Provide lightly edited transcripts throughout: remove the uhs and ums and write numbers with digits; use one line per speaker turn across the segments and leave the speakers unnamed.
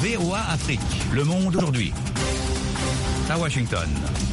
VOA Afrique, le monde aujourd'hui. À Washington.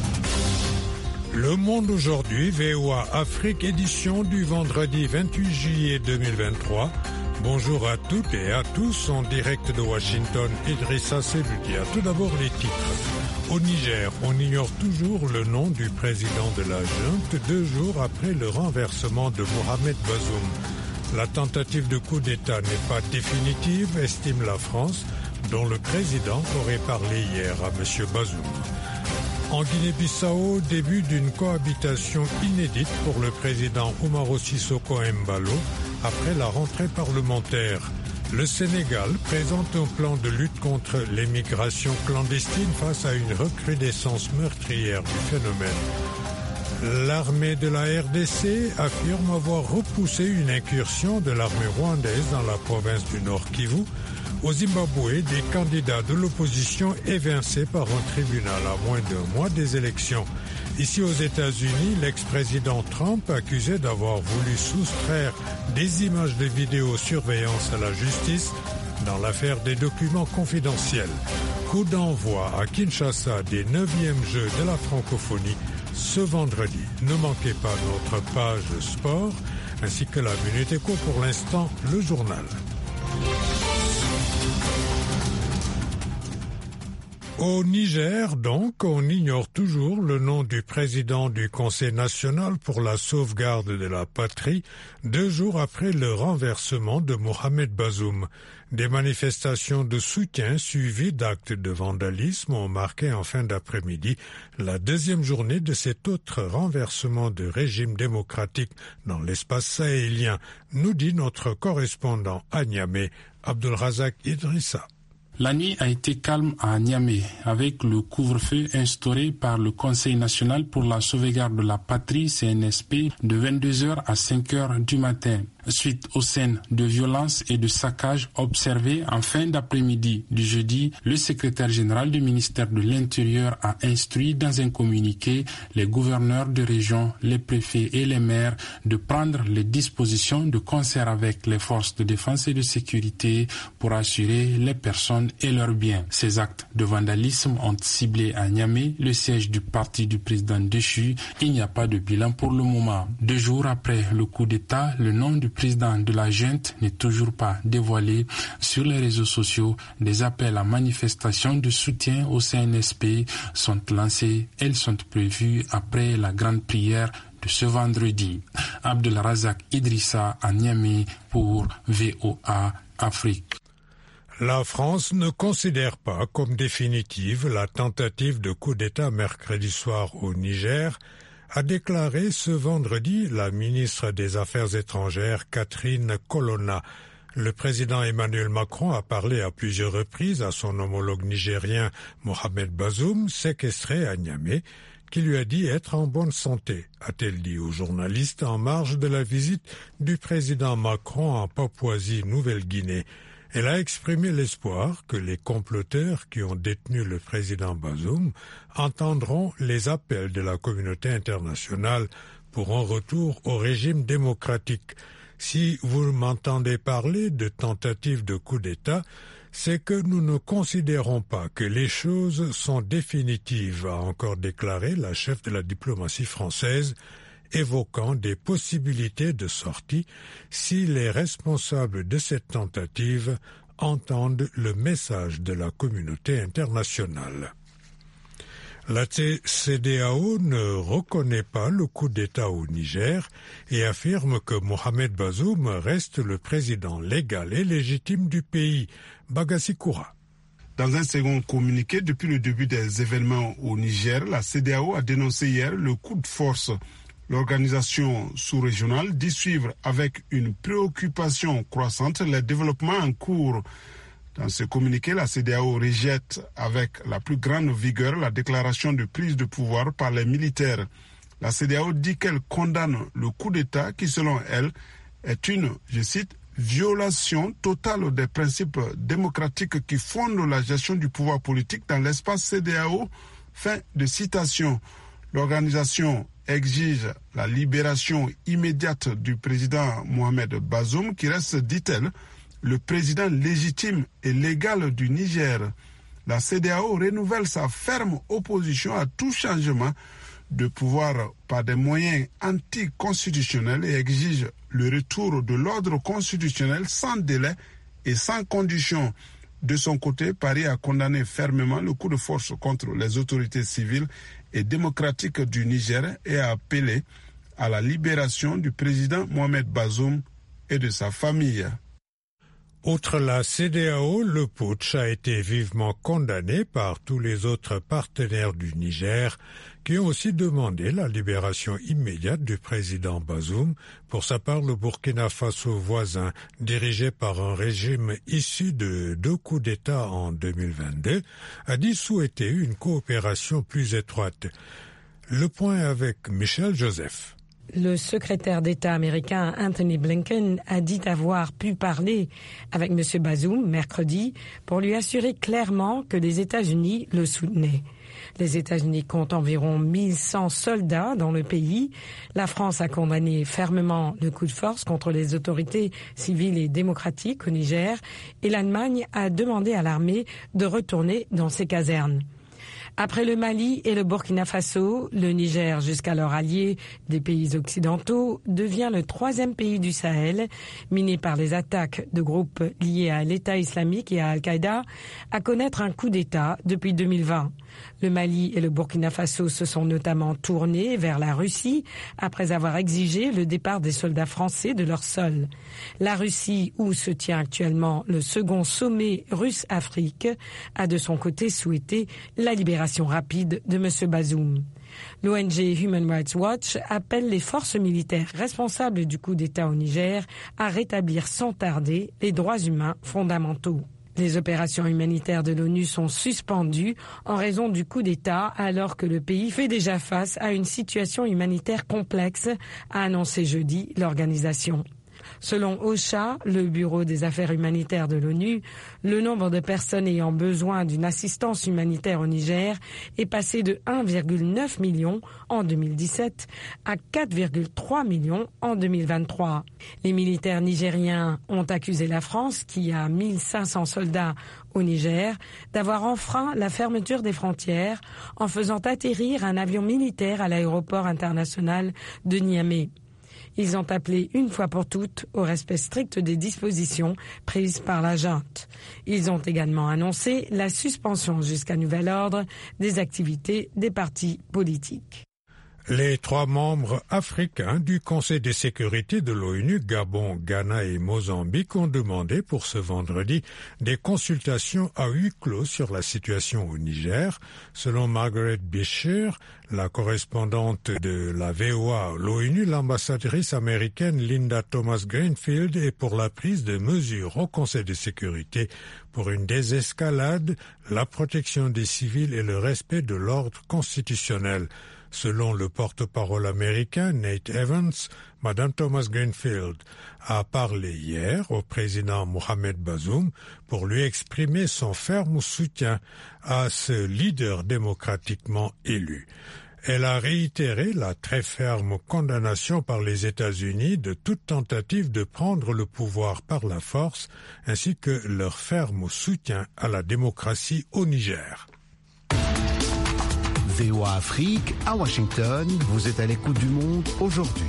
Le monde aujourd'hui, VOA Afrique, édition du vendredi 28 juillet 2023. Bonjour à toutes et à tous, en direct de Washington, Idrissa Sebudia. Tout d'abord les titres. Au Niger, on ignore toujours le nom du président de la junte 2 jours après le renversement de Mohamed Bazoum. La tentative de coup d'État n'est pas définitive, estime la France, dont le président aurait parlé hier à M. Bazoum. En Guinée-Bissau, début d'une cohabitation inédite pour le président Umaro Sissoko Embalo après la rentrée parlementaire. Le Sénégal présente un plan de lutte contre l'émigration clandestine face à une recrudescence meurtrière du phénomène. L'armée de la RDC affirme avoir repoussé une incursion de l'armée rwandaise dans la province du Nord Kivu. Au Zimbabwe, des candidats de l'opposition évincés par un tribunal à moins d'un mois des élections. Ici aux États-Unis, l'ex-président Trump, accusé d'avoir voulu soustraire des images de vidéosurveillance à la justice dans l'affaire des documents confidentiels. Coup d'envoi à Kinshasa des 9e Jeux de la francophonie ce vendredi. Ne manquez pas notre page sport ainsi que la Minute Éco. Pour l'instant, le journal. Au Niger, donc, on ignore toujours le nom du président du Conseil national pour la sauvegarde de la patrie, 2 jours après le renversement de Mohamed Bazoum. Des manifestations de soutien suivies d'actes de vandalisme ont marqué en fin d'après-midi la 2e journée de cet autre renversement de régime démocratique dans l'espace sahélien, nous dit notre correspondant à Niamey, Abdelrazak Idrissa.
La nuit a été calme à Niamey, avec le couvre-feu instauré par le Conseil national pour la sauvegarde de la patrie, CNSP, de 22h à 5h du matin. Suite aux scènes de violence et de saccage observées en fin d'après-midi du jeudi, le secrétaire général du ministère de l'Intérieur a instruit dans un communiqué les gouverneurs de région, les préfets et les maires de prendre les dispositions de concert avec les forces de défense et de sécurité pour assurer les personnes et leurs biens. Ces actes de vandalisme ont ciblé à Niamey le siège du parti du président déchu. Il n'y a pas de bilan pour le moment. 2 jours après le coup d'État, le nom du président de la junte n'est toujours pas dévoilé. Sur les réseaux sociaux, des appels à manifestation de soutien au CNSP sont lancés. Elles sont prévues après la grande prière de ce vendredi. Abdelrazak Idrissa à Niamey pour VOA Afrique.
La France ne considère pas comme définitive la tentative de coup d'État mercredi soir au Niger, a déclaré ce vendredi la ministre des Affaires étrangères Catherine Colonna. Le président Emmanuel Macron a parlé à plusieurs reprises à son homologue nigérien Mohamed Bazoum, séquestré à Niamey, qui lui a dit être en bonne santé, a-t-elle dit aux journalistes en marge de la visite du président Macron en Papouasie-Nouvelle-Guinée. Elle a exprimé l'espoir que les comploteurs qui ont détenu le président Bazoum entendront les appels de la communauté internationale pour un retour au régime démocratique. Si vous m'entendez parler de tentative de coup d'État, c'est que nous ne considérons pas que les choses sont définitives, a encore déclaré la chef de la diplomatie française, évoquant des possibilités de sortie si les responsables de cette tentative entendent le message de la communauté internationale. La CEDEAO ne reconnaît pas le coup d'État au Niger et affirme que Mohamed Bazoum reste le président légal et légitime du pays. Bagassi Koura.
Dans un second communiqué, depuis le début des événements au Niger, la CEDEAO a dénoncé hier le coup de force. L'organisation sous-régionale dit suivre avec une préoccupation croissante les développements en cours. Dans ce communiqué, la CEDEAO rejette avec la plus grande vigueur la déclaration de prise de pouvoir par les militaires. La CEDEAO dit qu'elle condamne le coup d'État qui, selon elle, est une, je cite, violation totale des principes démocratiques qui fondent la gestion du pouvoir politique dans l'espace CEDEAO. Fin de citation. L'organisation exige la libération immédiate du président Mohamed Bazoum qui reste, dit-elle, le président légitime et légal du Niger. La CEDEAO renouvelle sa ferme opposition à tout changement de pouvoir par des moyens anticonstitutionnels et exige le retour de l'ordre constitutionnel sans délai et sans condition. De son côté, Paris a condamné fermement le coup de force contre les autorités civiles et démocratiques du Niger et a appelé à la libération du président Mohamed Bazoum et de sa famille.
Outre la CEDEAO, le putsch a été vivement condamné par tous les autres partenaires du Niger qui ont aussi demandé la libération immédiate du président Bazoum. Pour sa part, le Burkina Faso voisin, dirigé par un régime issu de 2 coups d'État en 2022, a dit souhaiter une coopération plus étroite. Le point avec Michel Joseph.
Le secrétaire d'État américain Anthony Blinken a dit avoir pu parler avec M. Bazoum mercredi pour lui assurer clairement que les États-Unis le soutenaient. Les États-Unis comptent environ 1100 soldats dans le pays. La France a condamné fermement le coup de force contre les autorités civiles et démocratiques au Niger et l'Allemagne a demandé à l'armée de retourner dans ses casernes. Après le Mali et le Burkina Faso, le Niger, jusqu'alors allié des pays occidentaux, devient le 3e pays du Sahel, miné par les attaques de groupes liés à l'État islamique et à Al-Qaïda, à connaître un coup d'État depuis 2020. Le Mali et le Burkina Faso se sont notamment tournés vers la Russie après avoir exigé le départ des soldats français de leur sol. La Russie, où se tient actuellement le second sommet russe-Afrique, a de son côté souhaité la libération rapide de M. Bazoum. L'ONG Human Rights Watch appelle les forces militaires responsables du coup d'État au Niger à rétablir sans tarder les droits humains fondamentaux. Les opérations humanitaires de l'ONU sont suspendues en raison du coup d'État alors que le pays fait déjà face à une situation humanitaire complexe, a annoncé jeudi l'organisation. Selon OCHA, le Bureau des affaires humanitaires de l'ONU, le nombre de personnes ayant besoin d'une assistance humanitaire au Niger est passé de 1,9 million en 2017 à 4,3 millions en 2023. Les militaires nigériens ont accusé la France, qui a 1500 soldats au Niger, d'avoir enfreint la fermeture des frontières en faisant atterrir un avion militaire à l'aéroport international de Niamey. Ils ont appelé une fois pour toutes au respect strict des dispositions prises par la junte. Ils ont également annoncé la suspension jusqu'à nouvel ordre des activités des partis politiques.
Les 3 membres africains du Conseil de sécurité de l'ONU, Gabon, Ghana et Mozambique, ont demandé pour ce vendredi des consultations à huis clos sur la situation au Niger. Selon Margaret Beecher, la correspondante de la VOA à l'ONU, l'ambassadrice américaine Linda Thomas-Greenfield est pour la prise de mesures au Conseil de sécurité pour une désescalade, la protection des civils et le respect de l'ordre constitutionnel. Selon le porte-parole américain Nate Evans, Mme Thomas Greenfield a parlé hier au président Mohamed Bazoum pour lui exprimer son ferme soutien à ce leader démocratiquement élu. Elle a réitéré la très ferme condamnation par les États-Unis de toute tentative de prendre le pouvoir par la force, ainsi que leur ferme soutien à la démocratie au Niger.
VOA Afrique, à Washington, vous êtes à l'écoute du monde aujourd'hui.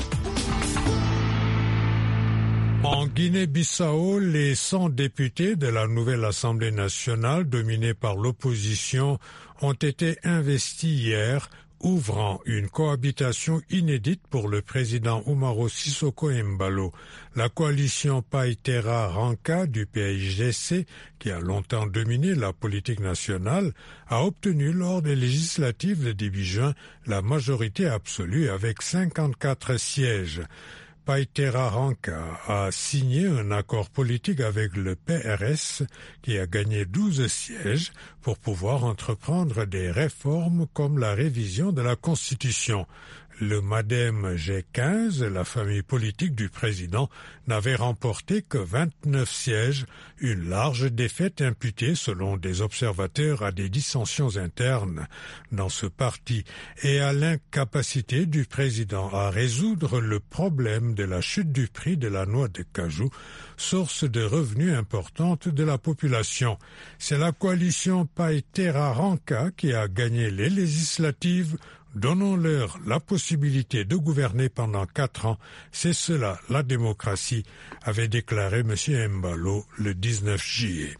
En Guinée-Bissau, les 100 députés de la nouvelle Assemblée nationale, dominée par l'opposition, ont été investis hier, ouvrant une cohabitation inédite pour le président Umaro Sissoko Embalo. La coalition Païtera Ranka du PAIGC, qui a longtemps dominé la politique nationale, a obtenu lors des législatives de début juin la majorité absolue avec 54 sièges. Païtera Ranka a signé un accord politique avec le PRS qui a gagné 12 sièges pour pouvoir entreprendre des réformes comme la révision de la Constitution. Le MADEM G15, la famille politique du président, n'avait remporté que 29 sièges, une large défaite imputée selon des observateurs à des dissensions internes dans ce parti et à l'incapacité du président à résoudre le problème de la chute du prix de la noix de cajou, source de revenus importante de la population. C'est la coalition Paitera-Ranka qui a gagné les législatives. Donnons-leur la possibilité de gouverner pendant 4 ans, c'est cela la démocratie, avait déclaré M. Embalo le 19 juillet.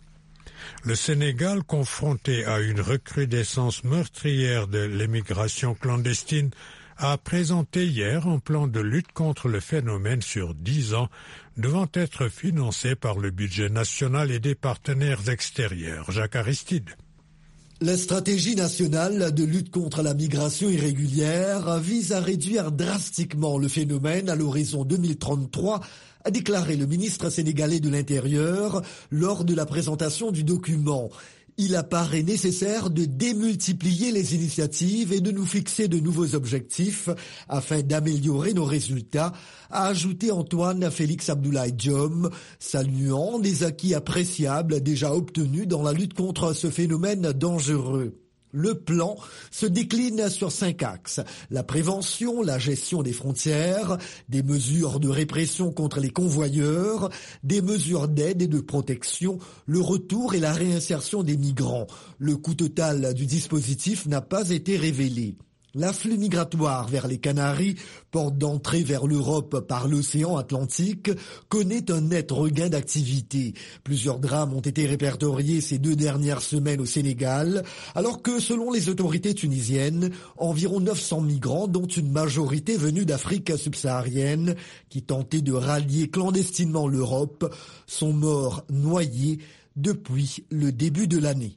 Le Sénégal, confronté à une recrudescence meurtrière de l'émigration clandestine, a présenté hier un plan de lutte contre le phénomène sur 10 ans, devant être financé par le budget national et des partenaires extérieurs. Jacques Aristide.
La stratégie nationale de lutte contre la migration irrégulière vise à réduire drastiquement le phénomène à l'horizon 2033, a déclaré le ministre sénégalais de l'Intérieur lors de la présentation du document. Il apparaît nécessaire de démultiplier les initiatives et de nous fixer de nouveaux objectifs afin d'améliorer nos résultats, a ajouté Antoine Félix Abdoulaye Diome, saluant des acquis appréciables déjà obtenus dans la lutte contre ce phénomène dangereux. Le plan se décline sur 5 axes. La prévention, la gestion des frontières, des mesures de répression contre les convoyeurs, des mesures d'aide et de protection, le retour et la réinsertion des migrants. Le coût total du dispositif n'a pas été révélé. L'afflux migratoire vers les Canaries, porte d'entrée vers l'Europe par l'océan Atlantique, connaît un net regain d'activité. Plusieurs drames ont été répertoriés ces 2 dernières semaines au Sénégal, alors que, selon les autorités tunisiennes, environ 900 migrants, dont une majorité venue d'Afrique subsaharienne, qui tentaient de rallier clandestinement l'Europe, sont morts noyés depuis le début de l'année.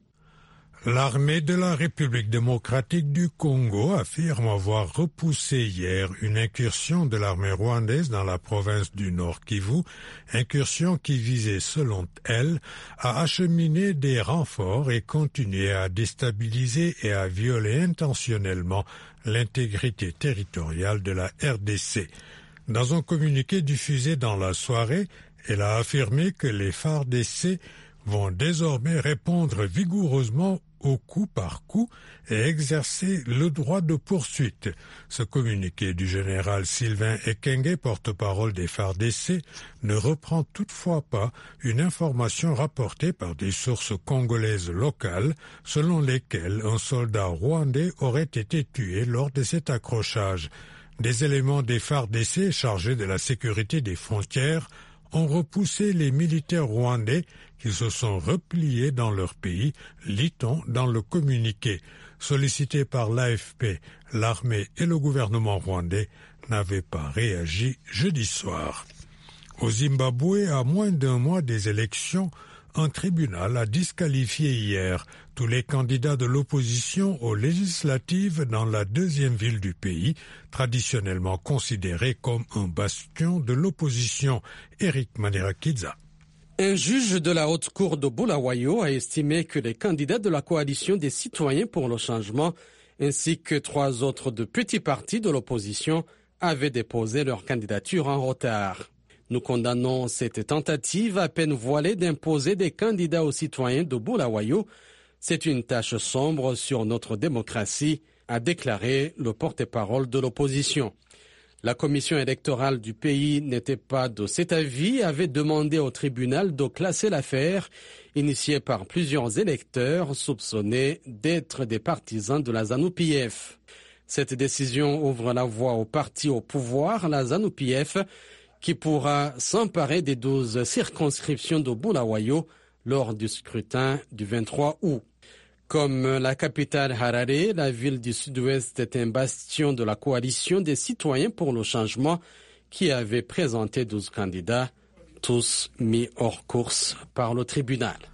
L'armée de la République démocratique du Congo affirme avoir repoussé hier une incursion de l'armée rwandaise dans la province du Nord Kivu, incursion qui visait, selon elle, à acheminer des renforts et continuer à déstabiliser et à violer intentionnellement l'intégrité territoriale de la RDC. Dans un communiqué diffusé dans la soirée, elle a affirmé que les FARDC vont désormais répondre vigoureusement au coup par coup et exercer le droit de poursuite. Ce communiqué du général Sylvain Ekenge, porte-parole des FARDC, ne reprend toutefois pas une information rapportée par des sources congolaises locales selon lesquelles un soldat rwandais aurait été tué lors de cet accrochage. Des éléments des FARDC chargés de la sécurité des frontières ont repoussé les militaires rwandais qui se sont repliés dans leur pays, lit-on dans le communiqué. Sollicité par l'AFP, l'armée et le gouvernement rwandais n'avaient pas réagi jeudi soir. Au Zimbabwe, à moins d'1 mois des élections, un tribunal a disqualifié hier tous les candidats de l'opposition aux législatives dans la 2e ville du pays, traditionnellement considérée comme un bastion de l'opposition. Eric Manirakiza.
Un juge de la haute cour de Bulawayo a estimé que les candidats de la coalition des citoyens pour le changement ainsi que 3 autres de petits partis de l'opposition avaient déposé leur candidature en retard. Nous condamnons cette tentative à peine voilée d'imposer des candidats aux citoyens de Bulawayo. C'est une tache sombre sur notre démocratie, a déclaré le porte-parole de l'opposition. La commission électorale du pays n'était pas de cet avis et avait demandé au tribunal de classer l'affaire, initiée par plusieurs électeurs soupçonnés d'être des partisans de la ZANU-PF. Cette décision ouvre la voie au parti au pouvoir, la ZANU-PF, qui pourra s'emparer des 12 circonscriptions de Bulawayo lors du scrutin du 23 août. Comme la capitale Harare, la ville du sud-ouest est un bastion de la coalition des citoyens pour le changement qui avait présenté 12 candidats, tous mis hors course par le tribunal.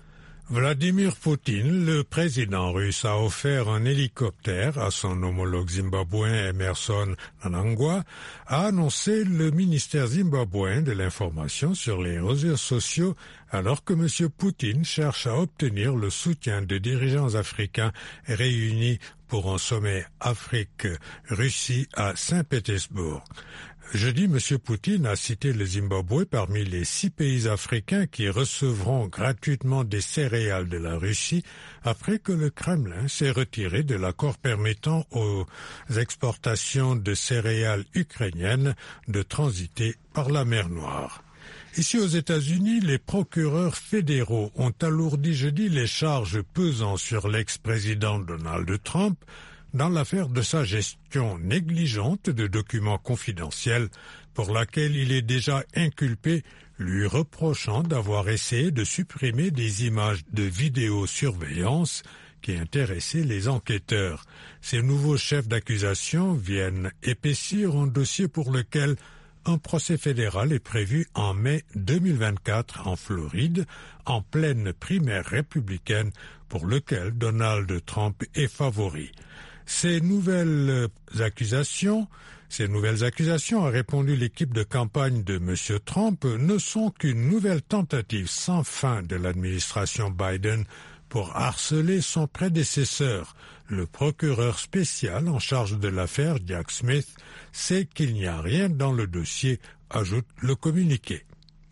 Vladimir Poutine, le président russe, a offert un hélicoptère à son homologue zimbabwéen Emerson Mnangagwa, a annoncé le ministère zimbabwéen de l'information sur les réseaux sociaux, alors que M. Poutine cherche à obtenir le soutien de dirigeants africains réunis pour un sommet Afrique-Russie à Saint-Pétersbourg. Jeudi, M. Poutine a cité le Zimbabwe parmi les 6 pays africains qui recevront gratuitement des céréales de la Russie après que le Kremlin s'est retiré de l'accord permettant aux exportations de céréales ukrainiennes de transiter par la mer Noire. Ici aux États-Unis, les procureurs fédéraux ont alourdi jeudi les charges pesant sur l'ex-président Donald Trump dans l'affaire de sa gestion négligente de documents confidentiels pour laquelle il est déjà inculpé, lui reprochant d'avoir essayé de supprimer des images de vidéosurveillance qui intéressaient les enquêteurs. Ces nouveaux chefs d'accusation viennent épaissir un dossier pour lequel un procès fédéral est prévu en mai 2024 en Floride, en pleine primaire républicaine pour lequel Donald Trump est favori. Ces nouvelles accusations, a répondu l'équipe de campagne de M. Trump, ne sont qu'une nouvelle tentative sans fin de l'administration Biden pour harceler son prédécesseur. Le procureur spécial en charge de l'affaire, Jack Smith, sait qu'il n'y a rien dans le dossier, ajoute le communiqué.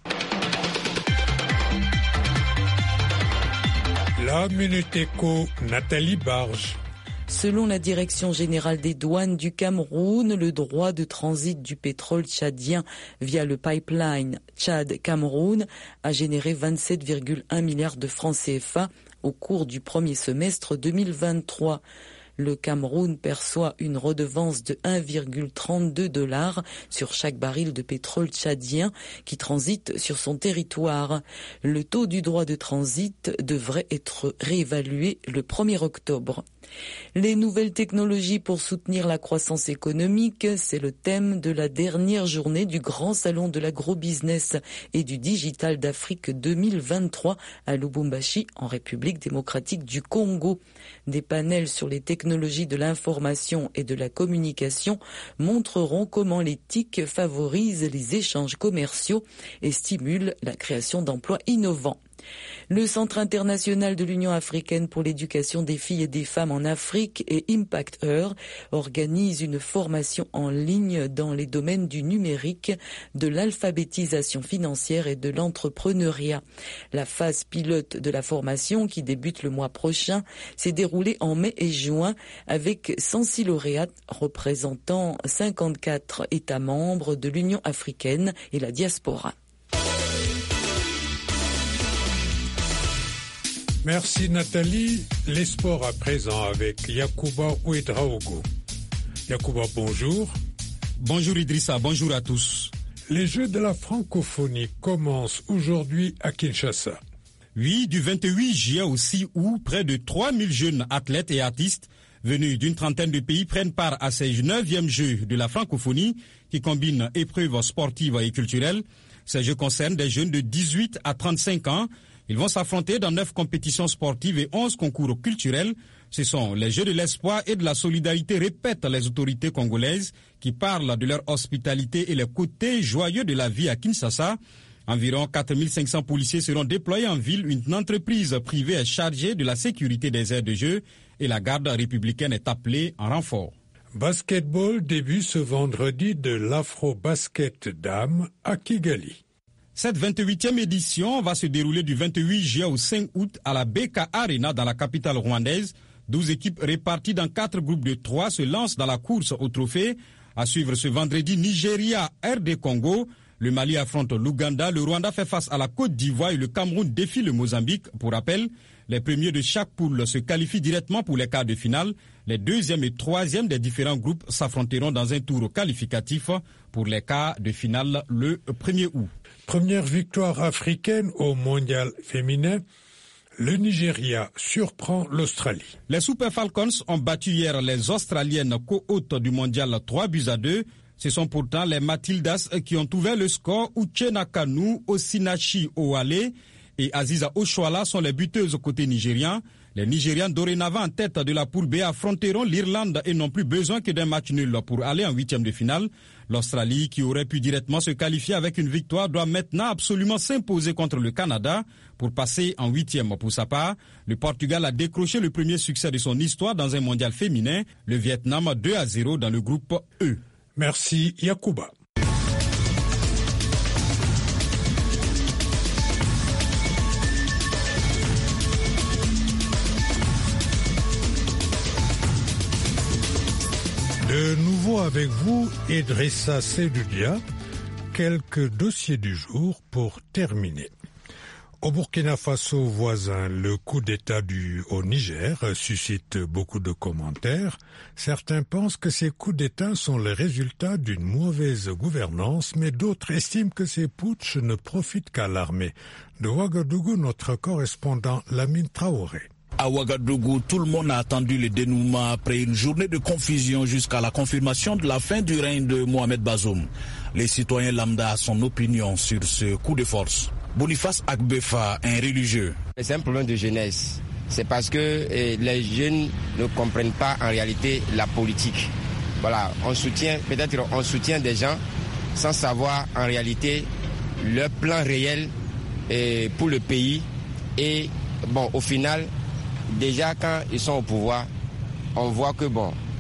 La Minute Éco, Nathalie Barge.
Selon la Direction générale des douanes du Cameroun, le droit de transit du pétrole tchadien via le pipeline Tchad-Cameroun a généré 27,1 milliards de francs CFA au cours du premier semestre 2023. Le Cameroun perçoit une redevance de 1,32 $ sur chaque baril de pétrole tchadien qui transite sur son territoire. Le taux du droit de transit devrait être réévalué le 1er octobre. Les nouvelles technologies pour soutenir la croissance économique, c'est le thème de la dernière journée du Grand Salon de l'Agrobusiness et du Digital d'Afrique 2023 à Lubumbashi, en République démocratique du Congo. Des panels sur les technologies de l'information et de la communication montreront comment les TIC favorisent les échanges commerciaux et stimulent la création d'emplois innovants. Le Centre international de l'Union africaine pour l'éducation des filles et des femmes en Afrique et Impact Her organisent une formation en ligne dans les domaines du numérique, de l'alphabétisation financière et de l'entrepreneuriat. La phase pilote de la formation, qui débute le mois prochain, s'est déroulée en mai et juin avec 106 lauréats représentant 54 États membres de l'Union africaine et la diaspora.
Merci Nathalie. Les sports à présent avec Yacouba Ouedraogo. Yacouba, bonjour.
Bonjour Idrissa, bonjour à tous.
Les Jeux de la francophonie commencent aujourd'hui à Kinshasa.
Oui, du 28 juillet au 6 août, près de 3000 jeunes athlètes et artistes venus d'une trentaine de pays prennent part à ces 9e Jeux de la francophonie qui combinent épreuves sportives et culturelles. Ces Jeux concernent des jeunes de 18 à 35 ans. Ils vont s'affronter dans 9 compétitions sportives et 11 concours culturels. Ce sont les Jeux de l'espoir et de la solidarité, répètent les autorités congolaises, qui parlent de leur hospitalité et les côtés joyeux de la vie à Kinshasa. Environ 4500 policiers seront déployés en ville. Une entreprise privée est chargée de la sécurité des aires de jeu et la garde républicaine est appelée en renfort.
Basketball débute ce vendredi de l'Afro-Basket Dames à Kigali.
Cette 28e édition va se dérouler du 28 juillet au 5 août à la BK Arena dans la capitale rwandaise. 12 équipes réparties dans 4 groupes de 3 se lancent dans la course au trophée. À suivre ce vendredi, Nigeria, RD Congo. Le Mali affronte l'Ouganda, le Rwanda fait face à la Côte d'Ivoire et le Cameroun défie le Mozambique. Pour rappel, les premiers de chaque poule se qualifient directement pour les quarts de finale. Les 2e et 3e des différents groupes s'affronteront dans un tour qualificatif pour les quarts de finale le 1er août.
Première victoire africaine au mondial féminin, le Nigeria surprend l'Australie.
Les Super Falcons ont battu hier les Australiennes co-hôtes du mondial 3-2. Ce sont pourtant les Matildas qui ont ouvert le score. Uchenna Kanu, Osinachi Owale et Aziza Oshoala sont les buteuses côté nigérian. Les Nigérians dorénavant en tête de la poule B affronteront l'Irlande et n'ont plus besoin que d'un match nul pour aller en huitième de finale. L'Australie, qui aurait pu directement se qualifier avec une victoire, doit maintenant absolument s'imposer contre le Canada pour passer en huitième. Pour sa part, le Portugal a décroché le premier succès de son histoire dans un mondial féminin, le Vietnam 2-0 dans le groupe E.
Merci Yacouba. De nouveau avec vous, Idrissa Seydoudia, quelques dossiers du jour pour terminer. Au Burkina Faso voisin, le coup d'État au Niger suscite beaucoup de commentaires. Certains pensent que ces coups d'État sont le résultat d'une mauvaise gouvernance, mais d'autres estiment que ces putschs ne profitent qu'à l'armée. De Ouagadougou, notre correspondant Lamine Traoré.
À Ouagadougou, tout le monde a attendu le dénouement après une journée de confusion jusqu'à la confirmation de la fin du règne de Mohamed Bazoum. Les citoyens lambda ont son opinion sur ce coup de force. Boniface Akbefa, un religieux.
C'est un problème de jeunesse. C'est parce que les jeunes ne comprennent pas en réalité la politique. Voilà, on soutient des gens sans savoir en réalité leur plan réel pour le pays. Et bon, au final, déjà quand ils sont au pouvoir, on voit que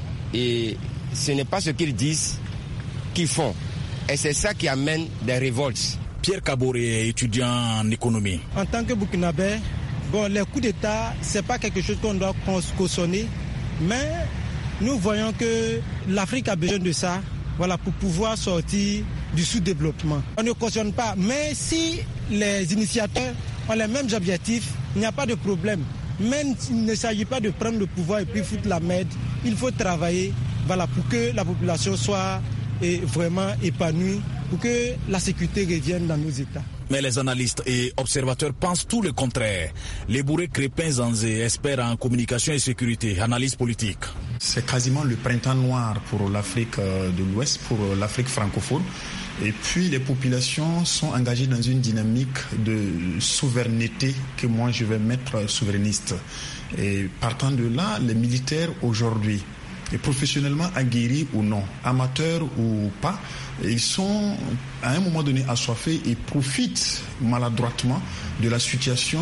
et ce n'est pas ce qu'ils disent qu'ils font. Et c'est ça qui amène des révoltes.
Pierre Kaboré, étudiant en économie.
En tant que Burkinabé, les coups d'État, ce n'est pas quelque chose qu'on doit cautionner, mais nous voyons que l'Afrique a besoin de ça pour pouvoir sortir du sous-développement. On ne cautionne pas, mais si les initiateurs ont les mêmes objectifs, il n'y a pas de problème. Mais il ne s'agit pas de prendre le pouvoir et puis foutre la merde. Il faut travailler pour que la population soit vraiment épanouie, pour que la sécurité revienne dans nos États.
Mais les analystes et observateurs pensent tout le contraire. Les bourrés Crépin-Zanzé espèrent en communication et sécurité, analyse politique.
C'est quasiment le printemps noir pour l'Afrique de l'Ouest, pour l'Afrique francophone. Et puis les populations sont engagées dans une dynamique de souveraineté que moi je vais mettre souverainiste. Et partant de là, les militaires aujourd'hui, et professionnellement aguerris ou non, amateurs ou pas, ils sont à un moment donné assoiffés et profitent maladroitement de la situation,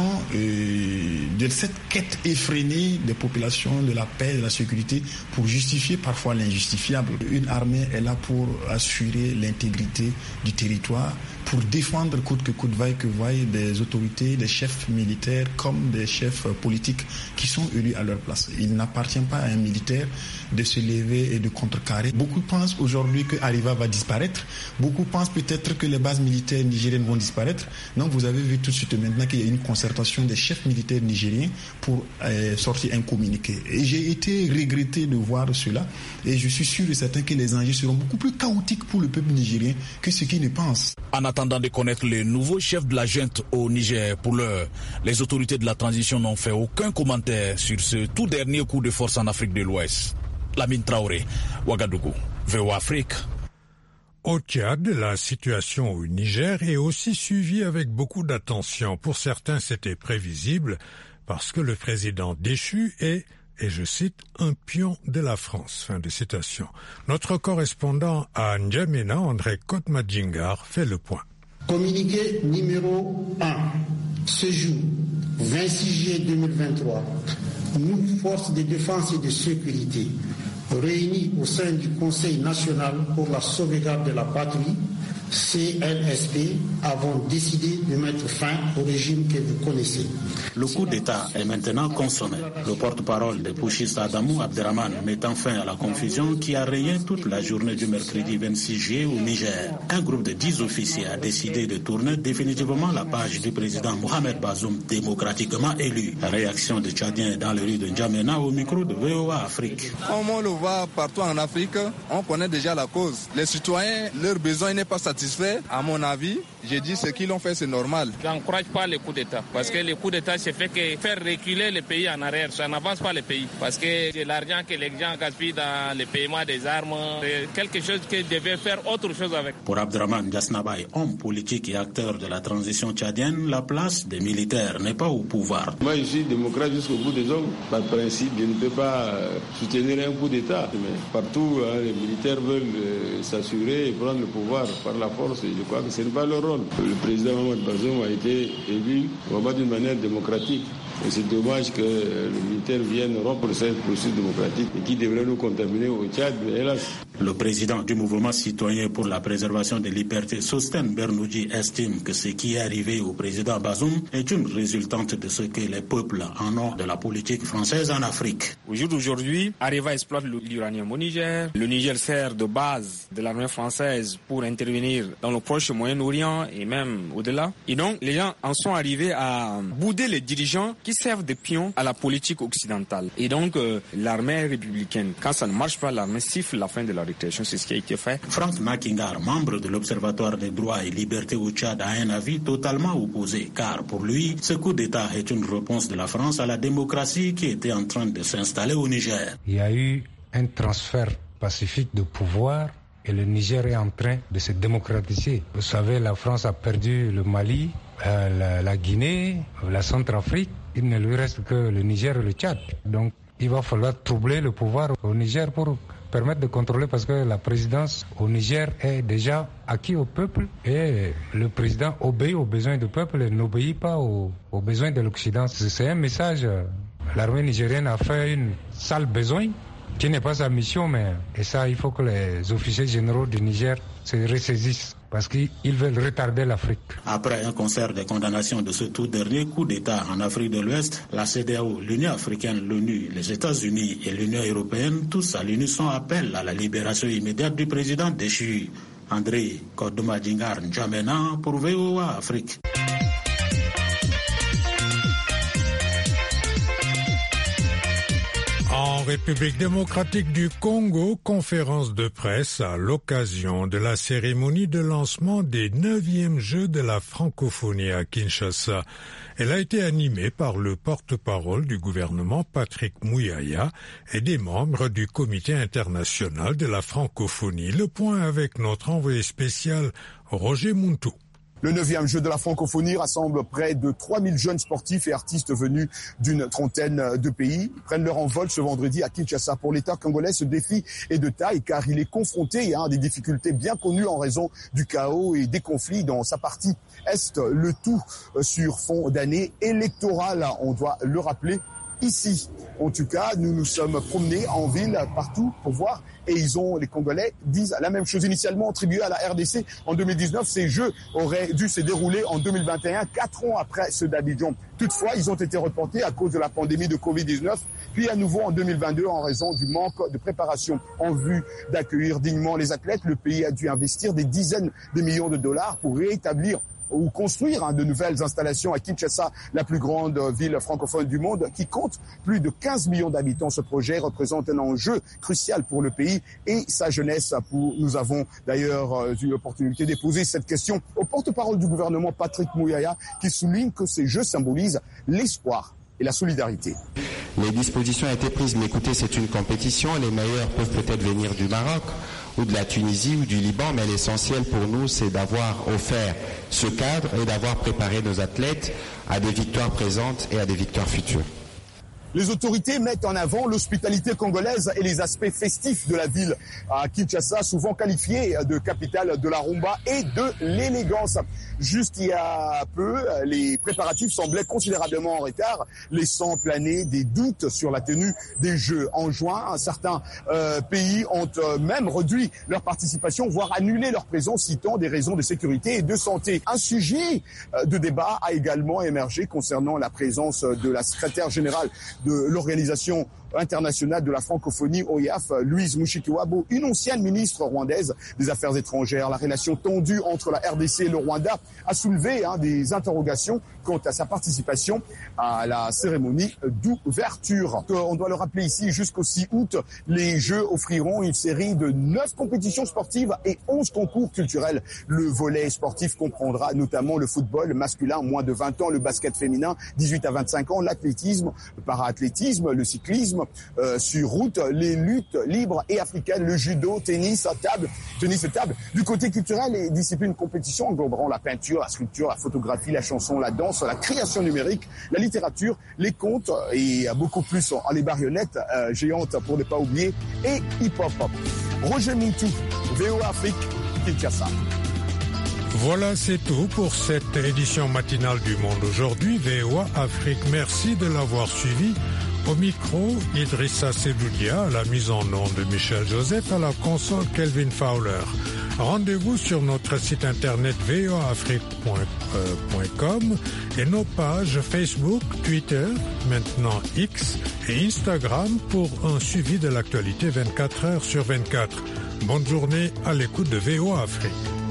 de cette quête effrénée des populations, de la paix, de la sécurité, pour justifier parfois l'injustifiable. Une armée est là pour assurer l'intégrité du territoire, pour défendre coûte que coûte, vaille que vaille, des autorités, des chefs militaires comme des chefs politiques qui sont élus à leur place. Il n'appartient pas à un militaire de se lever et de contrecarrer. Beaucoup pensent aujourd'hui que Arriva va disparaître. Beaucoup pensent peut-être que les bases militaires nigériennes vont disparaître. Donc vous avez vu tout de suite maintenant qu'il y a une concertation des chefs militaires nigériens pour sortir un communiqué. Et j'ai été regretté de voir cela. Et je suis sûr et certain que les enjeux seront beaucoup plus chaotiques pour le peuple nigérien que ce qu'ils ne pensent.
En attendant de connaître le nouveau chef de la junte au Niger, pour l'heure, les autorités de la transition n'ont fait aucun commentaire sur ce tout dernier coup de force en Afrique de l'Ouest. Lamine Traoré, Ouagadougou, VOA Afrique.
Au Tchad, la situation au Niger est aussi suivie avec beaucoup d'attention. Pour certains, c'était prévisible parce que le président déchu est, et je cite, un pion de la France. Fin de citation. Notre correspondant à N'Djamena, André Kotmadjingar, fait le point.
Communiqué numéro 1. Ce jour, 26 juillet 2023, nous, forces de défense et de sécurité, réunis au sein du Conseil national pour la sauvegarde de la patrie, CNSP, avons décidé de mettre fin au régime que vous connaissez.
Le coup d'État est maintenant consommé. Le porte-parole des putschistes Adamou Abderrahmane mettant fin à la confusion qui a régné toute la journée du mercredi 26 juillet au Niger. Un groupe de 10 officiers a décidé de tourner définitivement la page du président Mohamed Bazoum, démocratiquement élu. La réaction des Tchadiens dans les rues de N'Djamena au micro de VOA Afrique.
Comme on le voit partout en Afrique, on connaît déjà la cause. Les citoyens, leur besoin n'est pas satisfait, à mon avis. J'ai dit ce qu'ils ont fait, c'est normal.
Je n'encourage pas les coups d'État parce que les coups d'État, c'est fait que faire reculer les pays en arrière. Ça n'avance pas les pays parce que c'est l'argent que les gens gaspillent dans le paiement des armes. C'est quelque chose qu'ils devaient faire autre chose avec.
Pour Abdraman Jasnabaye, homme politique et acteur de la transition tchadienne, la place des militaires n'est pas au pouvoir.
Moi, je suis démocrate jusqu'au bout des ongles. Par principe, je ne peux pas soutenir un coup d'État. Mais partout, les militaires veulent s'assurer et prendre le pouvoir par la force. Et je crois que ce n'est pas leur rôle. Le président Mohamed Bazoum a été élu vraiment d'une manière démocratique. Et c'est dommage que le militaire vienne rompre cette processus démocratique et qui devrait nous contaminer au Tchad, mais hélas.
Le président du mouvement citoyen pour la préservation des libertés, Sosten Bernoudji, estime que ce qui est arrivé au président Bazoum est une résultante de ce que les peuples en ont de la politique française en Afrique.
Au jour d'aujourd'hui, Areva exploite l'uranium au Niger. Le Niger sert de base de l'armée française pour intervenir dans le proche Moyen-Orient et même au-delà. Et donc, les gens en sont arrivés à bouder les dirigeants qui servent de pions à la politique occidentale. Et donc, l'armée républicaine, quand ça ne marche pas, l'armée siffle la fin de la répression. C'est ce qui a été fait.
Frank Makingar, membre de l'Observatoire des droits et libertés au Tchad, a un avis totalement opposé, car pour lui, ce coup d'État est une réponse de la France à la démocratie qui était en train de s'installer au Niger.
Il y a eu un transfert pacifique de pouvoir et le Niger est en train de se démocratiser. Vous savez, la France a perdu le Mali, la Guinée, la Centrafrique. Il ne lui reste que le Niger et le Tchad. Donc, il va falloir troubler le pouvoir au Niger pour permettre de contrôler, parce que la présidence au Niger est déjà acquise au peuple et le président obéit aux besoins du peuple et n'obéit pas aux besoins de l'Occident. C'est un message. L'armée nigérienne a fait une sale besogne qui n'est pas sa mission, mais et ça, il faut que les officiers généraux du Niger se ressaisissent parce qu'ils veulent retarder l'Afrique.
Après un concert de condamnation de ce tout dernier coup d'État en Afrique de l'Ouest, la CEDEAO, l'Union africaine, l'ONU, les États-Unis et l'Union européenne, tous à l'unisson appellent à la libération immédiate du président déchu. André Kodoumadingar N'Djamena pour VOA Afrique.
En République démocratique du Congo, conférence de presse à l'occasion de la cérémonie de lancement des 9e Jeux de la francophonie à Kinshasa. Elle a été animée par le porte-parole du gouvernement Patrick Mouyaya et des membres du Comité international de la francophonie. Le point avec notre envoyé spécial Roger Muntou.
Le 9e jeu de la francophonie rassemble près de 3000 jeunes sportifs et artistes venus d'une trentaine de pays. Ils prennent leur envol ce vendredi à Kinshasa. Pour l'État congolais, ce défi est de taille car il est confronté à des difficultés bien connues en raison du chaos et des conflits dans sa partie est, le tout sur fond d'année électorale, on doit le rappeler. Ici, en tout cas, nous nous sommes promenés en ville partout pour voir et les Congolais disent la même chose. Initialement attribués à la RDC en 2019, ces Jeux auraient dû se dérouler en 2021, 4 ans après ceux d'Abidjan. Toutefois, ils ont été reportés à cause de la pandémie de Covid-19, puis à nouveau en 2022 en raison du manque de préparation. En vue d'accueillir dignement les athlètes, le pays a dû investir des dizaines de millions de dollars pour rétablir ou construire de nouvelles installations à Kinshasa, la plus grande ville francophone du monde, qui compte plus de 15 millions d'habitants. Ce projet représente un enjeu crucial pour le pays et sa jeunesse. Nous avons d'ailleurs eu l'opportunité de poser cette question au porte-parole du gouvernement, Patrick Mouyaya, qui souligne que ces Jeux symbolisent l'espoir et la solidarité.
Les dispositions ont été prises, mais écoutez, c'est une compétition. Les meilleurs peuvent peut-être venir du Maroc ou de la Tunisie ou du Liban, mais l'essentiel pour nous, c'est d'avoir offert ce cadre et d'avoir préparé nos athlètes à des victoires présentes et à des victoires futures.
Les autorités mettent en avant l'hospitalité congolaise et les aspects festifs de la ville à Kinshasa, souvent qualifiée de capitale de la rumba et de l'élégance. Juste il y a peu, les préparatifs semblaient considérablement en retard, laissant planer des doutes sur la tenue des Jeux. En juin, certains pays ont même réduit leur participation, voire annulé leur présence, citant des raisons de sécurité et de santé. Un sujet de débat a également émergé concernant la présence de la secrétaire générale de l'Organisation internationale de la francophonie, OIAF, Louise Mushikiwabo, une ancienne ministre rwandaise des Affaires étrangères. La relation tendue entre la RDC et le Rwanda a soulevé des interrogations quant à sa participation à la cérémonie d'ouverture. On doit le rappeler ici, jusqu'au 6 août, les Jeux offriront une série de 9 compétitions sportives et 11 concours culturels. Le volet sportif comprendra notamment le football masculin, moins de 20 ans, le basket féminin, 18 à 25 ans, l'athlétisme, le para-athlétisme, le cyclisme sur route, les luttes libres et africaines, le judo, tennis et table. Du côté culturel, les disciplines compétition engloberont la peinture, la sculpture, la photographie, la chanson, la danse, la création numérique, la littérature, les contes et beaucoup plus les marionnettes géantes pour ne pas oublier, et hip-hop. Roger Mintou, VOA Afrique, Kinshasa.
Voilà, c'est tout pour cette édition matinale du Monde aujourd'hui. VOA Afrique, merci de l'avoir suivi. Au micro, Idrissa Sedoudia, à la mise en onde de Michel Joseph, à la console Kelvin Fowler. Rendez-vous sur notre site internet voaafrique.com et nos pages Facebook, Twitter, maintenant X et Instagram pour un suivi de l'actualité 24 heures sur 24. Bonne journée à l'écoute de VOA Afrique.